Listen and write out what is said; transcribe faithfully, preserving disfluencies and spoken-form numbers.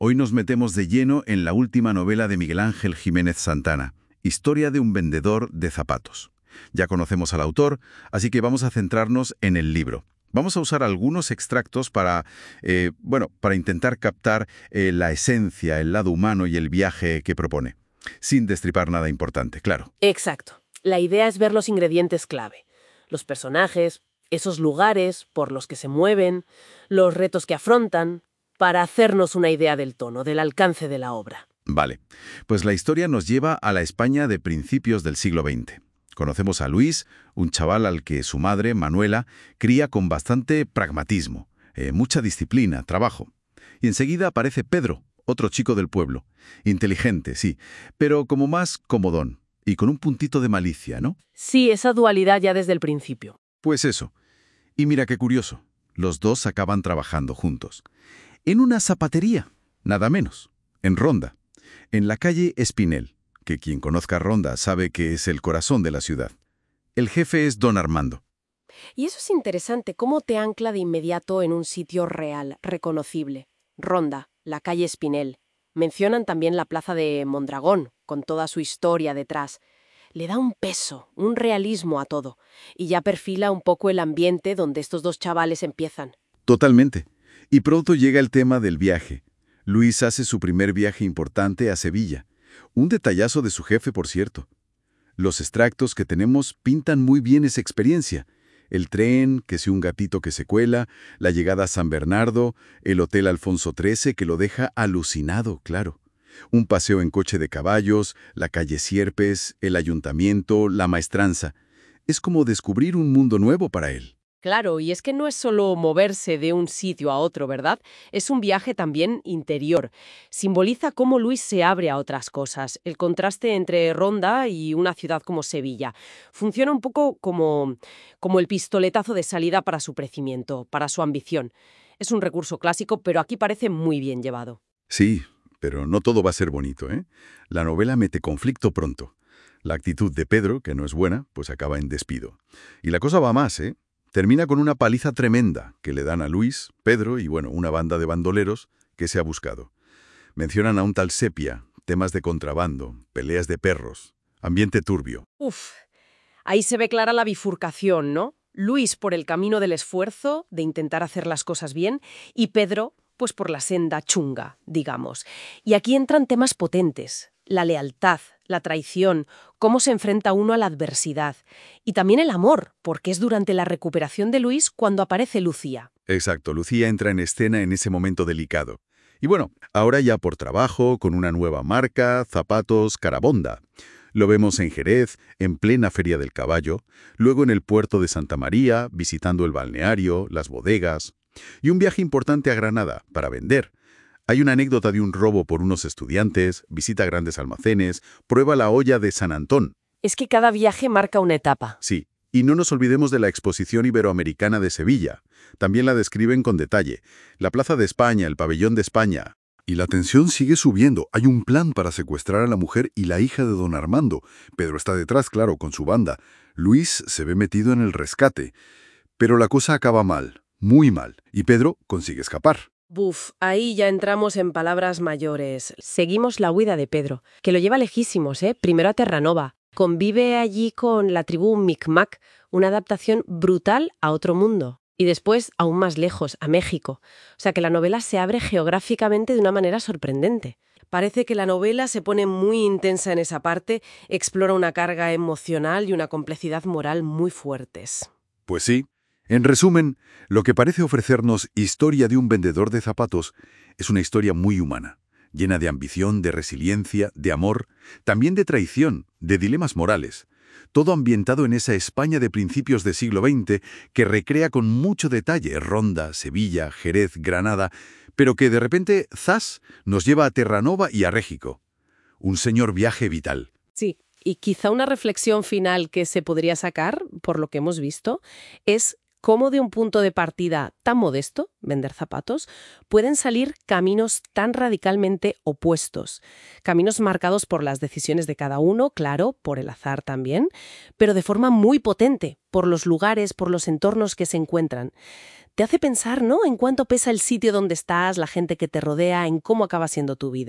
Hoy nos metemos de lleno en la última novela de Miguel Ángel Jiménez Santana, Historia de un vendedor de zapatos. Ya conocemos al autor, así que vamos a centrarnos en el libro. Vamos a usar algunos extractos para, eh, bueno, para intentar captar eh, la esencia, el lado humano y el viaje que propone, sin destripar nada importante, claro. Exacto. La idea es ver los ingredientes clave, los personajes, esos lugares por los que se mueven, los retos que afrontan, para hacernos una idea del tono, del alcance de la obra. Vale, pues la historia nos lleva a la España de principios del siglo veinte. Conocemos a Luis, un chaval al que su madre, Manuela, cría con bastante pragmatismo, eh, mucha disciplina, trabajo. Y enseguida aparece Pedro, otro chico del pueblo. Inteligente, sí, pero como más comodón y con un puntito de malicia, ¿no? Sí, esa dualidad ya desde el principio. Pues eso. Y mira qué curioso, los dos acaban trabajando juntos. En una zapatería, nada menos, en Ronda, en la calle Espinel, que quien conozca Ronda sabe que es el corazón de la ciudad. El jefe es don Armando. Y eso es interesante, cómo te ancla de inmediato en un sitio real, reconocible. Ronda, la calle Espinel. Mencionan también la plaza de Mondragón, con toda su historia detrás. Le da un peso, un realismo a todo, y ya perfila un poco el ambiente donde estos dos chavales empiezan. Totalmente. Y pronto llega el tema del viaje. Luis hace su primer viaje importante a Sevilla. Un detallazo de su jefe, por cierto. Los extractos que tenemos pintan muy bien esa experiencia. El tren, que si un gatito que se cuela, la llegada a San Bernardo, el Hotel Alfonso trece que lo deja alucinado, claro. Un paseo en coche de caballos, la calle Sierpes, el ayuntamiento, la maestranza. Es como descubrir un mundo nuevo para él. Claro, y es que no es solo moverse de un sitio a otro, ¿verdad? Es un viaje también interior. Simboliza cómo Luis se abre a otras cosas, el contraste entre Ronda y una ciudad como Sevilla. Funciona un poco como, como el pistoletazo de salida para su crecimiento, para su ambición. Es un recurso clásico, pero aquí parece muy bien llevado. Sí, pero no todo va a ser bonito, ¿eh? La novela mete conflicto pronto. La actitud de Pedro, que no es buena, pues acaba en despido. Y la cosa va más, ¿eh? Termina con una paliza tremenda que le dan a Luis, Pedro y, bueno, una banda de bandoleros que se ha buscado. Mencionan a un tal Sepia, temas de contrabando, peleas de perros, ambiente turbio. Uf, ahí se ve clara la bifurcación, ¿no? Luis por el camino del esfuerzo, de intentar hacer las cosas bien, y Pedro, pues por la senda chunga, digamos. Y aquí entran temas potentes. La lealtad, la traición, cómo se enfrenta uno a la adversidad. Y también el amor, porque es durante la recuperación de Luis cuando aparece Lucía. Exacto, Lucía entra en escena en ese momento delicado. Y bueno, ahora ya por trabajo, con una nueva marca, zapatos Carabonda. Lo vemos en Jerez, en plena Feria del Caballo, luego en el puerto de Santa María, visitando el balneario, las bodegas, y un viaje importante a Granada, para vender. Hay una anécdota de un robo por unos estudiantes, visita grandes almacenes, prueba la olla de San Antón. Es que cada viaje marca una etapa. Sí, y no nos olvidemos de la Exposición Iberoamericana de Sevilla. También la describen con detalle. La Plaza de España, el Pabellón de España. Y la tensión sigue subiendo. Hay un plan para secuestrar a la mujer y la hija de don Armando. Pedro está detrás, claro, con su banda. Luis se ve metido en el rescate. Pero la cosa acaba mal, muy mal, y Pedro consigue escapar. Buf, ahí ya entramos en palabras mayores. Seguimos la huida de Pedro, que lo lleva lejísimos, ¿eh? Primero a Terranova. Convive allí con la tribu Micmac, una adaptación brutal a otro mundo. Y después, aún más lejos, a México. O sea que la novela se abre geográficamente de una manera sorprendente. Parece que la novela se pone muy intensa en esa parte, explora una carga emocional y una complejidad moral muy fuertes. Pues sí. En resumen, lo que parece ofrecernos Historia de un vendedor de zapatos es una historia muy humana, llena de ambición, de resiliencia, de amor, también de traición, de dilemas morales. Todo ambientado en esa España de principios del siglo veinte que recrea con mucho detalle Ronda, Sevilla, Jerez, Granada, pero que de repente, zas, nos lleva a Terranova y a Régico. Un señor viaje vital. Sí, y quizá una reflexión final que se podría sacar, por lo que hemos visto, es cómo de un punto de partida tan modesto, vender zapatos, pueden salir caminos tan radicalmente opuestos. Caminos marcados por las decisiones de cada uno, claro, por el azar también, pero de forma muy potente, por los lugares, por los entornos que se encuentran. Te hace pensar, ¿no?, en cuánto pesa el sitio donde estás, la gente que te rodea, en cómo acaba siendo tu vida.